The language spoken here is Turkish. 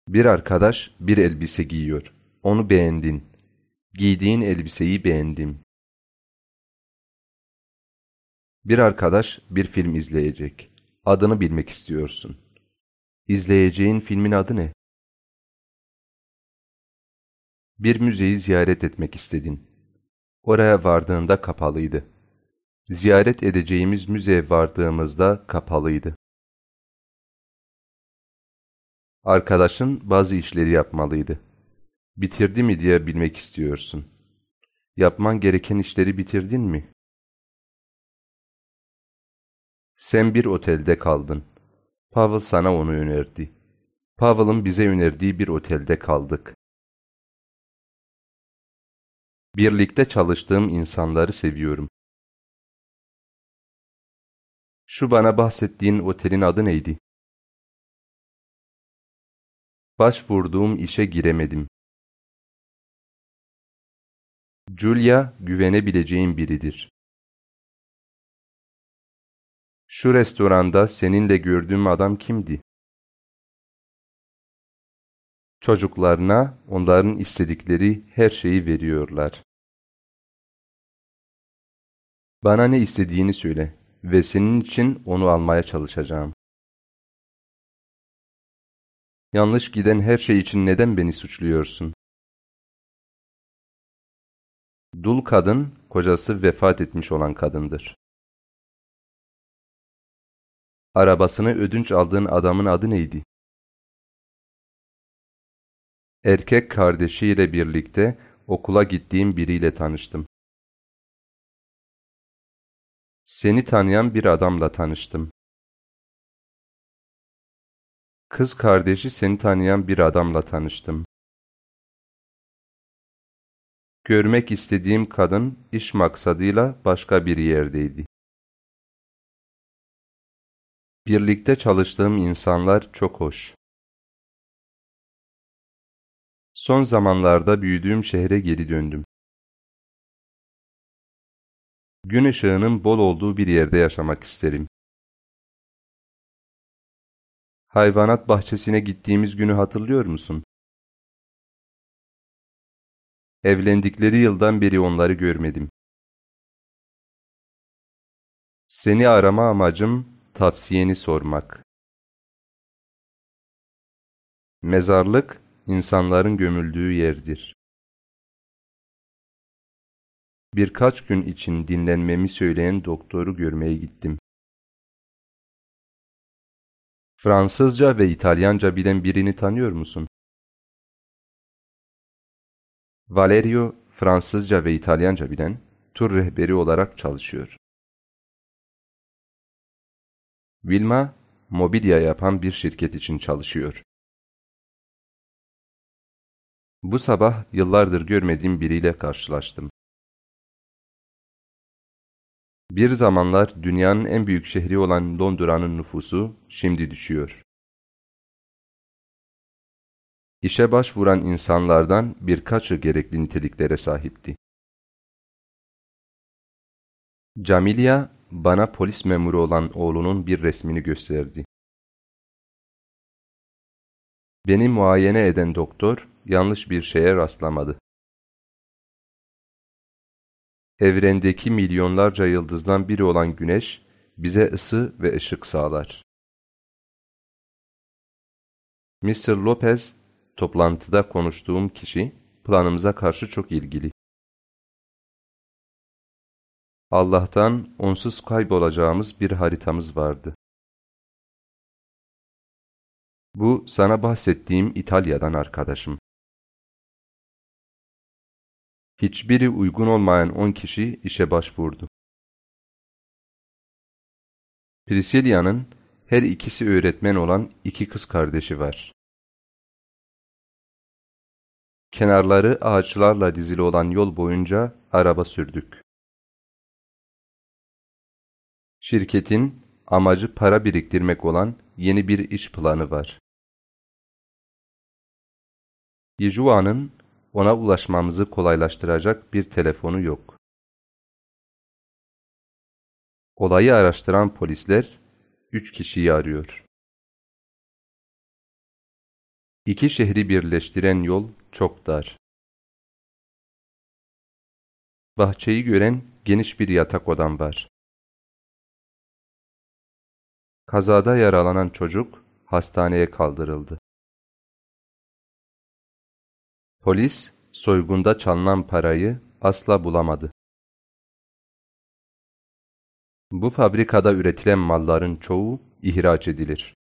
Bir arkadaş bir elbise giyiyor. Onu beğendin. Giydiğin elbiseyi beğendim. Bir arkadaş bir film izleyecek. Adını bilmek istiyorsun. İzleyeceğin filmin adı ne? Bir müzeyi ziyaret etmek istedin. Oraya vardığında kapalıydı. Ziyaret edeceğimiz müzeye vardığımızda kapalıydı. Arkadaşın bazı işleri yapmalıydı. Bitirdi mi diye bilmek istiyorsun. Yapman gereken işleri bitirdin mi? Sen bir otelde kaldın. Pavel sana onu önerdi. Pavel'ın bize önerdiği bir otelde kaldık. Birlikte çalıştığım insanları seviyorum. Şu bana bahsettiğin otelin adı neydi? Başvurduğum işe giremedim. Julia güvenebileceğim biridir. Şu restoranda seninle gördüğüm adam kimdi? Çocuklarına onların istedikleri her şeyi veriyorlar. Bana ne istediğini söyle ve senin için onu almaya çalışacağım. Yanlış giden her şey için neden beni suçluyorsun? Dul kadın, kocası vefat etmiş olan kadındır. Arabasını ödünç aldığın adamın adı neydi? Erkek kardeşiyle birlikte okula gittiğim biriyle tanıştım. Seni tanıyan bir adamla tanıştım. Kız kardeşi seni tanıyan bir adamla tanıştım. Görmek istediğim kadın iş maksadıyla başka bir yerdeydi. Birlikte çalıştığım insanlar çok hoş. Son zamanlarda büyüdüğüm şehre geri döndüm. Gün ışığının bol olduğu bir yerde yaşamak isterim. Hayvanat bahçesine gittiğimiz günü hatırlıyor musun? Evlendikleri yıldan beri onları görmedim. Seni arama amacım tavsiyeni sormak. Mezarlık, insanların gömüldüğü yerdir. Birkaç gün için dinlenmemi söyleyen doktoru görmeye gittim. Fransızca ve İtalyanca bilen birini tanıyor musun? Valerio, Fransızca ve İtalyanca bilen, tur rehberi olarak çalışıyor. Wilma, mobilya yapan bir şirket için çalışıyor. Bu sabah yıllardır görmediğim biriyle karşılaştım. Bir zamanlar dünyanın en büyük şehri olan Londra'nın nüfusu şimdi düşüyor. İşe başvuran insanlardan birkaçı gerekli niteliklere sahipti. Camilia, bana polis memuru olan oğlunun bir resmini gösterdi. Beni muayene eden doktor, yanlış bir şeye rastlamadı. Evrendeki milyonlarca yıldızdan biri olan Güneş, bize ısı ve ışık sağlar. Mr. Lopez, toplantıda konuştuğum kişi, planımıza karşı çok ilgili. Allah'tan onsuz kaybolacağımız bir haritamız vardı. Bu sana bahsettiğim İtalya'dan arkadaşım. Hiçbiri uygun olmayan 10 kişi işe başvurdu. Priscilla'nın her ikisi öğretmen olan 2 kız kardeşi var. Kenarları ağaçlarla dizili olan yol boyunca araba sürdük. Şirketin amacı para biriktirmek olan yeni bir iş planı var. Yijuan'ın ona ulaşmamızı kolaylaştıracak bir telefonu yok. Olayı araştıran polisler 3 kişiyi arıyor. İki şehri birleştiren yol çok dar. Bahçeyi gören geniş bir yatak odam var. Kazada yaralanan çocuk hastaneye kaldırıldı. Polis soygunda çalınan parayı asla bulamadı. Bu fabrikada üretilen malların çoğu ihraç edilir.